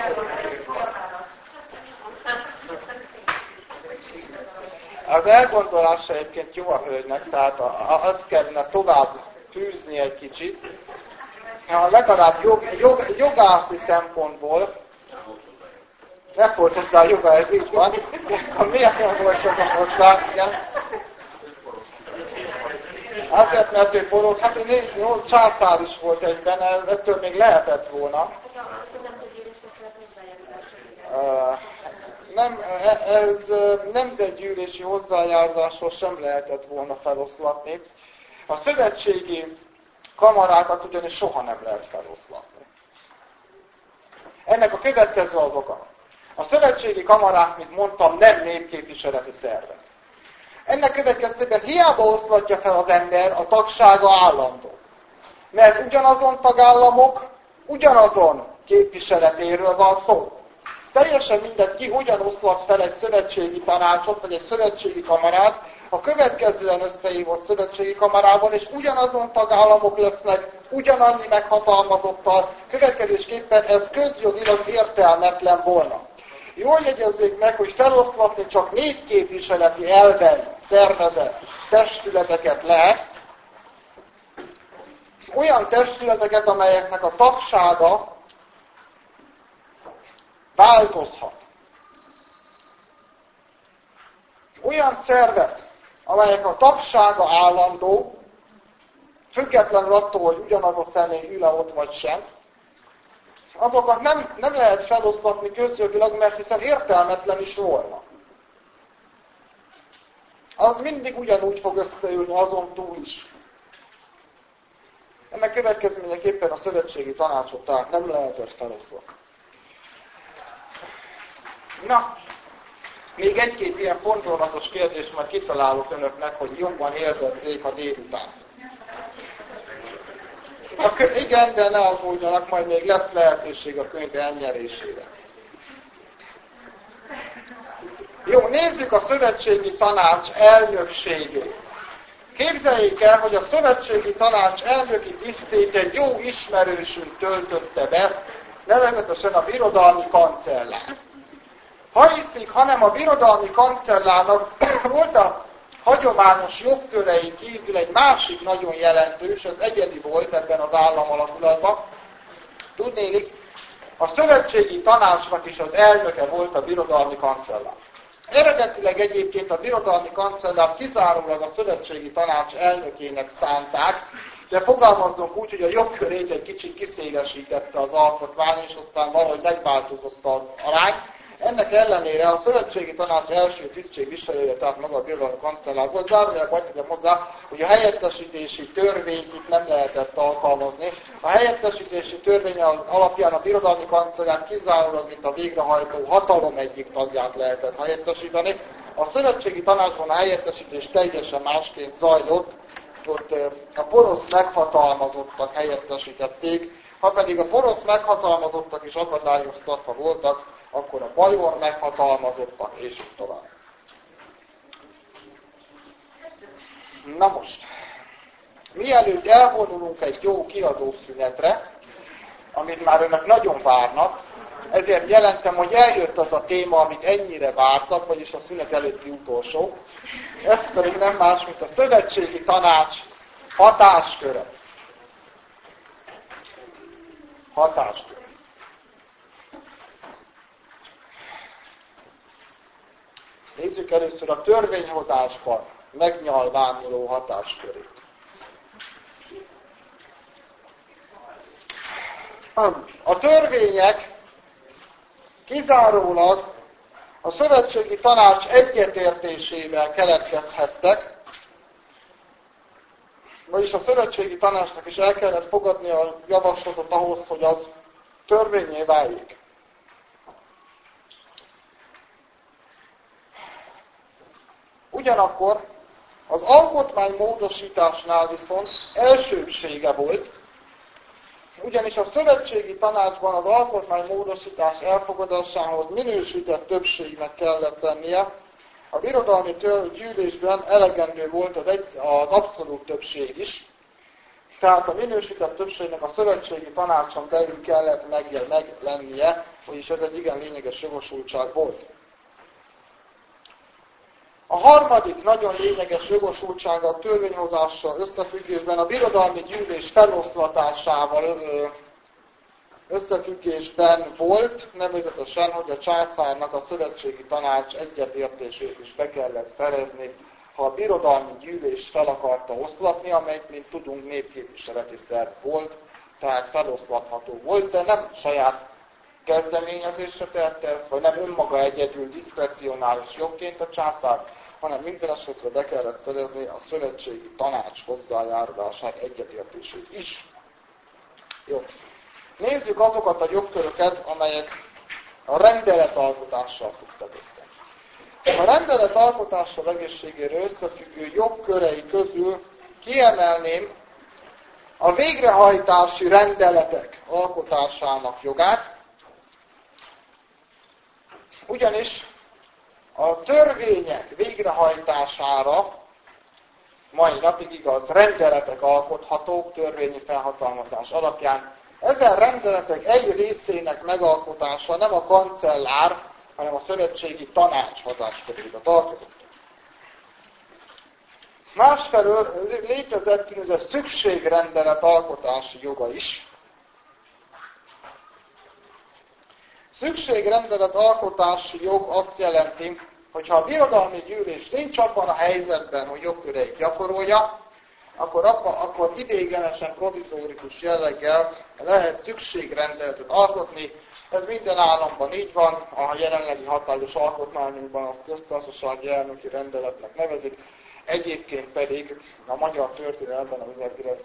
Az elgondolása egyébként jó a hölgynek, tehát azt kellene tovább fűzni egy kicsit. Legalább jogászi szempontból nem volt hozzá a joga, ez így van. Miért nem volt joga hozzá? Igen. Azért, mert ő forró, hát császár is volt egyben, ettől még lehetett volna. Ez nemzetgyűlési hozzájárulásról sem lehetett volna feloszlatni. A szövetségi kamarákat ugyanis soha nem lehet feloszlatni. Ennek a következő az oka. A szövetségi kamarák, mint mondtam, nem népképviseleti szervek. Ennek következtében hiába oszlatja fel az ember, a tagsága állandó. Mert ugyanazon tagállamok, ugyanazon képviseletéről van szó. Teljesen mindegy, ki hogyan oszlat fel egy szövetségi tanácsot, vagy egy szövetségi kamarát, a következően összehívott szövetségi kamarában, és ugyanazon tagállamok lesznek, ugyanannyi meghatalmazottal, következésképpen ez közjogilag értelmetlen volna. Jól jegyezzék meg, hogy feloszlatni csak népképviseleti elven szervezett testületeket lehet, olyan testületeket, amelyeknek a tagsága változhat. Olyan szervet, amelyek a tagsága állandó, függetlenül attól, hogy ugyanaz a személy ül ott vagy sem, azokat nem lehet feloszlatni közjogilag, mert hiszen értelmetlen is volna. Az mindig ugyanúgy fog összeülni azon túl is. Ennek következményeképpen a szövetségi tanácsot tehát nem lehetett feloszlatni. Na, még egy-két ilyen fontolgatos kérdést majd kitalálok önöknek, hogy jobban élvezzék a délután. Igen, de ne aggódjanak, majd még lesz lehetőség a könyv elnyerésére. Jó, nézzük a szövetségi tanács elnökségét. Képzeljék el, hogy a szövetségi tanács elnöki tisztét egy jó ismerősünk töltötte be, nevezetesen a birodalmi kancellár. Ha hiszik, hanem a birodalmi kancellárnak volt a hagyományos jogkörei kívül egy másik nagyon jelentős, ez egyedi volt ebben az államalakulatban. Tudnélik, a szövetségi tanácsnak is az elnöke volt a birodalmi kancellár. Eredetileg egyébként a birodalmi kancellár kizárólag a szövetségi tanács elnökének szánták, de fogalmazzunk úgy, hogy a jogkörét egy kicsit kiszélesítette az alkotmány, és aztán valahogy megváltozott az arány. Ennek ellenére a szövetségi tanács első tisztségviselője, tehát maga a birodalmi kancellár volt, zárójelben tegyem hozzá, hogy a helyettesítési törvényt itt nem lehetett alkalmazni. A helyettesítési törvény alapján a birodalmi kancellár kizárólag, mint a végrehajtó hatalom egyik tagját lehetett helyettesíteni. A szövetségi tanácsban a helyettesítés teljesen másként zajlott, ott a porosz meghatalmazottak helyettesítették, ha pedig a porosz meghatalmazottak is akadályoztatva voltak, akkor a bajor meghatalmazottak, és így tovább. Na most, mielőtt elvonulunk egy jó kiadószünetre, amit már önök nagyon várnak, ezért jelentem, hogy eljött az a téma, amit ennyire vártak, vagyis a szünet előtti utolsó. Ez pedig nem más, mint a szövetségi tanács hatásköre. Hatáskör. Nézzük először a törvényhozásban megnyilvánuló hatáskörét. A törvények kizárólag a szövetségi tanács egyetértésével keletkezhettek, vagyis a szövetségi tanácsnak is el kellett fogadni a javaslatot ahhoz, hogy az törvényé váljék. Ugyanakkor az alkotmány módosításnál viszont elsőbsége volt, ugyanis a szövetségi tanácsban az alkotmány módosítás elfogadásához minősített többségnek kellett lennie, a birodalmi gyűlésben elegendő volt az abszolút többség is, Tehát a minősített többségnek a szövetségi tanácson belül kellett meglennie, vagyis ez egy igen lényeges jogosultság volt. A harmadik nagyon lényeges jogosultsága a törvényhozással összefüggésben a birodalmi gyűlés feloszlatásával összefüggésben volt, nevezetesen, hogy a császárnak a szövetségi tanács egyetértését is be kellett szerezni, ha a birodalmi gyűlés fel akarta oszlatni, amely, mint tudunk, népképviseleti szerv volt, tehát feloszlatható volt, de nem saját kezdeményezésre tette ezt, vagy nem önmaga egyedül diszkrecionális jogként a császár, hanem minden esetre be kellett szerezni a szövetségi tanács hozzájárulását, egyetértését is. Jó. Nézzük azokat a jogköröket, amelyek a rendeletalkotással függtek össze. A rendeletalkotással egészségéről összefüggő jogkörei közül kiemelném a végrehajtási rendeletek alkotásának jogát, ugyanis a törvények végrehajtására mai napig igaz, rendeletek alkothatók törvényi felhatalmazás alapján. Ezen rendeletek egy részének megalkotása nem a kancellár, hanem a szövetségi tanács hatáskörébe tartozott. Másfelől létezett úgynevezett szükségrendelet alkotási joga is. Szükségrendelet alkotási jog azt jelenti, hogy ha a birodalmi gyűlés nincs abban a helyzetben, hogy jogköreit gyakorolja, akkor ideiglenesen provizórikus jelleggel lehet szükségrendeletet alkotni. Ez minden államban így van, a jelenlegi hatályos alkotmányunkban azt köztársasági elnöki rendeletnek nevezik, egyébként pedig a magyar történelemben az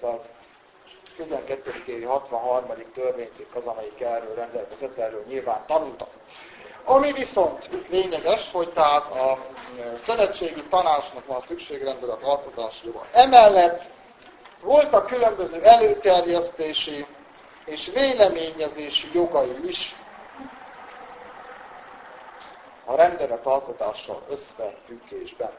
1912. évi 63. törvénycikk az, amelyik erről rendelkezett, erről nyilván tanultak. Ami viszont itt lényeges, hogy tehát a szövetségi tanácsnak van szükségrendelet alkotási joga. Emellett voltak különböző előterjesztési és véleményezési jogai is a rendelet alkotással összefüggésben.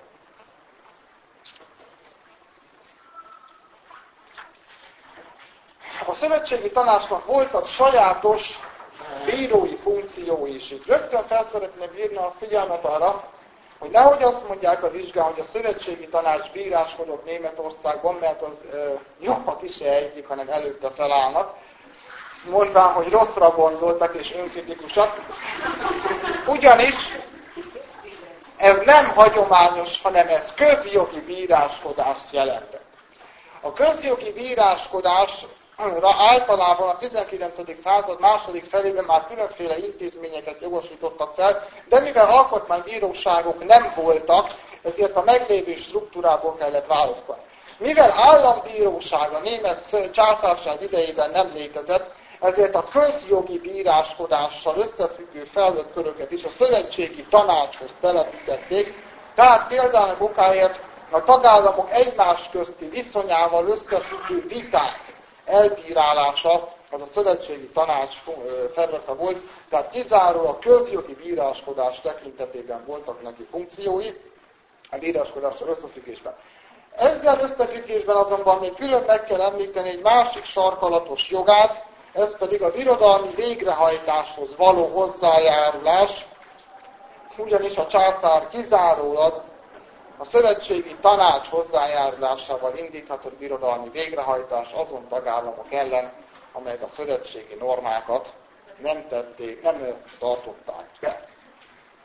A szövetségi tanácsnak voltak sajátos bírói funkciói is. Itt rögtön fel szeretném írni a figyelmet arra, hogy nehogy azt mondják a vizsgán, hogy a szövetségi tanács bíráskodott Németországban, mert az jobbak is egyik, hanem előtte felállnak, mondván, hogy rosszra gondoltak és önkritikusak. Ugyanis ez nem hagyományos, hanem ez közjogi bíráskodást jelentett. A közjogi bíráskodás általában a 19. század második felében már különféle intézményeket jogosítottak fel, de mivel alkotmánybíróságok nem voltak, ezért a meglévő struktúrából kellett választani. Mivel állambíróság a német császárság idejében nem létezett, ezért a közjogi bíráskodással összefüggő felnőtt köröket is a szövetségi tanácshoz telepítették, tehát például okáért a tagállamok egymás közti viszonyával összefüggő viták elbírálása az a szövetségi tanács feladata volt, tehát kizárólag közjogi bíráskodás tekintetében voltak neki funkciói a bíráskodással összefüggésben. Ezzel összefüggésben azonban még külön meg kell említeni egy másik sarkalatos jogát, ez pedig a birodalmi végrehajtáshoz való hozzájárulás, ugyanis a császár kizárólag a szövetségi tanács hozzájárulásával indíthatott birodalmi végrehajtás azon tagállamok ellen, amelyek a szövetségi normákat nem tartották be.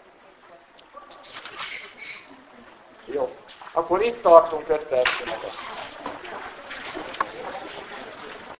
Jó, akkor itt tartunk 5 perc szünetet.